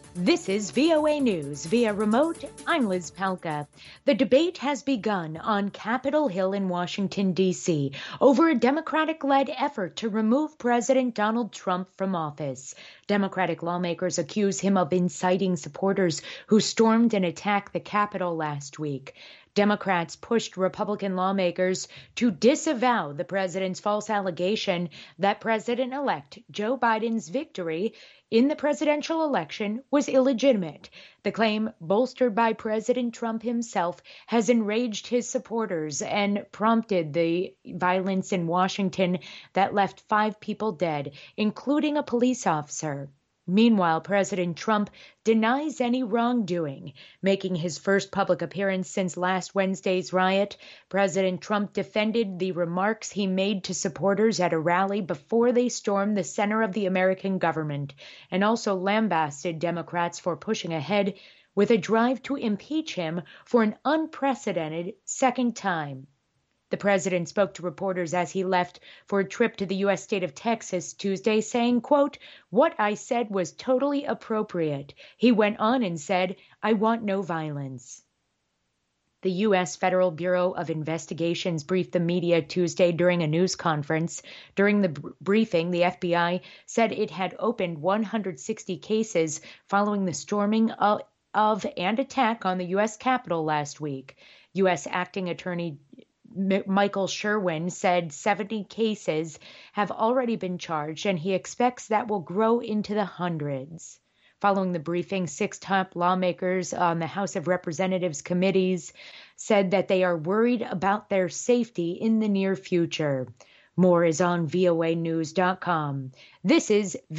This is VOA News via remote. I'm Liz Palka. The debate has begun on Capitol Hill in Washington, D.C. over a Democratic-led effort to remove President Donald Trump from office. Democratic lawmakers accuse him of inciting supporters who stormed and attacked the Capitol last week. Democrats pushed Republican lawmakers to disavow the president's false allegation that President-elect Joe Biden's victory in the presidential election was illegitimate. The claim, bolstered by President Trump himself, has enraged his supporters and prompted the violence in Washington that left 5 people dead, including a police officer. Meanwhile, President Trump denies any wrongdoing. Making his first public appearance since last Wednesday's riot, President Trump defended the remarks he made to supporters at a rally before they stormed the center of the American government, and also lambasted Democrats for pushing ahead with a drive to impeach him for an unprecedented second time. The president spoke to reporters as he left for a trip to the U.S. state of Texas Tuesday, saying, quote, "What I said was totally appropriate." He went on and said, "I want no violence." The U.S. Federal Bureau of Investigations briefed the media Tuesday during a news conference. During the briefing, the FBI said it had opened 160 cases following the storming of and attack on the U.S. Capitol last week. U.S. Acting Attorney Michael Sherwin said 70 cases have already been charged, and he expects that will grow into the hundreds. Following the briefing, 6 top lawmakers on the House of Representatives committees said that they are worried about their safety in the near future. More is on voanews.com. This is